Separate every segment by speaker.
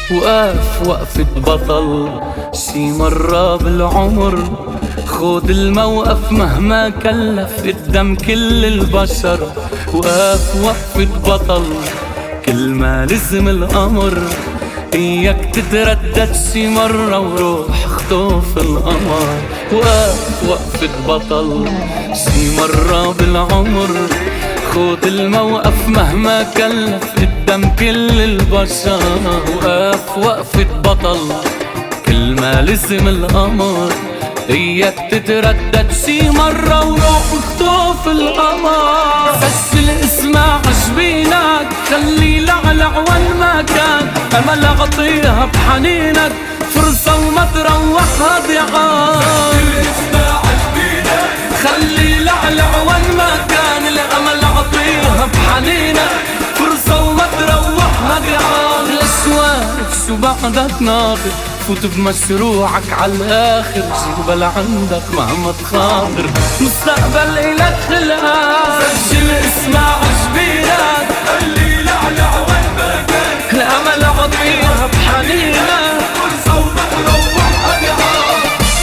Speaker 1: وقف وقفة بطل شي مرة بالعمر، خود الموقف مهما كلف قدام كل البشر. وقف وقفة بطل كل ما لزم الأمر، إياك تتردد شي مرة وروح اخطف القمر. وقف وقفة بطل شي مرة بالعمر، خود الموقف مهما كلف قدام كل البشر. وقف وقفة بطل كل ما لزم القمر، إياك تتردد شي مرة وروح اخطف القمر. سجل اسمع عجبينك، خلي لعلع وين ما كان، أمل أعطيها بحنينك فرصة وما تروحها ضيعان.
Speaker 2: سجل اسمع عجبينك،
Speaker 1: خلي لعلع وين ما كان، الأمل أعطيها بحنينك فرصة وما تروحها ضيعان. الأسواق شو بعدك ناطر، فوت بمشروعك عالآخر، جبل عندك مهما تخاطر، مستقبل إلك خلقان. سجل اسمع عجبينك،
Speaker 2: خلي لعلع وين ما كان،
Speaker 1: الأمل أعطيها بحنينك
Speaker 2: فرصة وما تروحها ضيعان.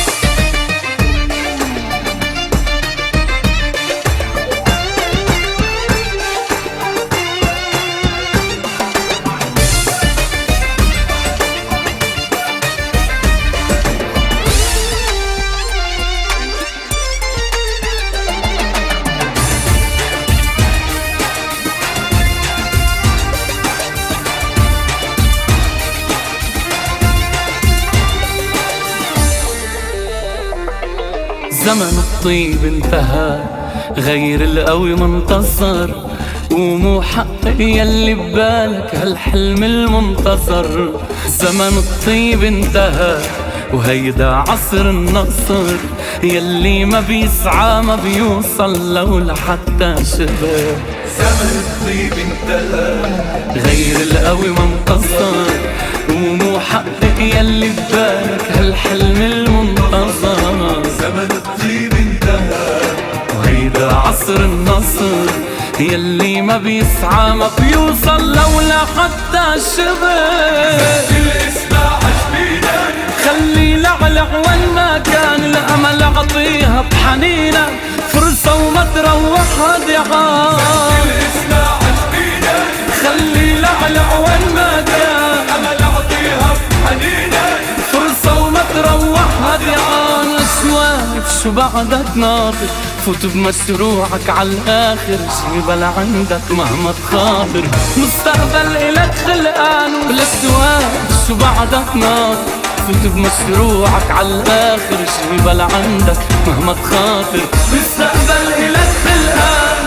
Speaker 1: زمن الطيب انتهى، غير القوي منتصر، ومو حقق يلي ببالك هالحلم المنتصر. زمن الطيب انتهى وهيدا عصر النصر، يلي ما بيسعى ما بيوصل لو لحتى شبه.
Speaker 2: زمن الطيب انتهى،
Speaker 1: غير القوي منتصر، ومو حقق يلي ببالك هالحلم المنتصر.
Speaker 2: زمن الطيب انتهى
Speaker 1: وهيدا عصر النصر، يلي ما بيسعى ما بيوصل لولا حتى شبه.
Speaker 2: سجل اسمع عجبينك،
Speaker 1: خلي لعلع وين ما كان، الأمل أعطيها بحنينك فرصة وما تروحها ضيعان.
Speaker 2: سجل اسمع عجبينك،
Speaker 1: خلي لعلع وين ما كان،
Speaker 2: أمل أعطيها بحنينك
Speaker 1: فرصة وما تروحها ضيعان. شوايف شو بعدك ناطر، فوت بمشروعك عالآخر، جبل عندك مهما تخاطر، مستقبل إلك خلقان. والسوايف شو بعدك ناطر، فوت بمشروعك عالآخر، جبل عندك مهما تخاطر، مستقبل إلك خلقان.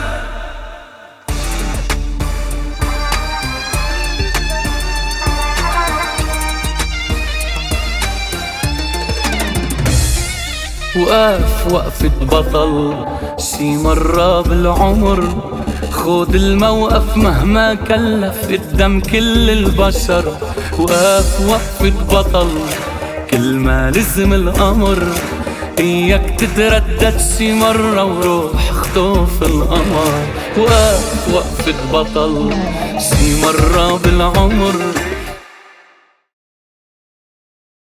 Speaker 1: وقف وقفة بطل شي مرة بالعمر، خود الموقف مهما كلف قدام كل البشر. وقف وقفة بطل كل ما لزم الأمر، إياك تتردد شي مرة وروح اخطف القمر. وقف وقفة بطل شي مرة بالعمر،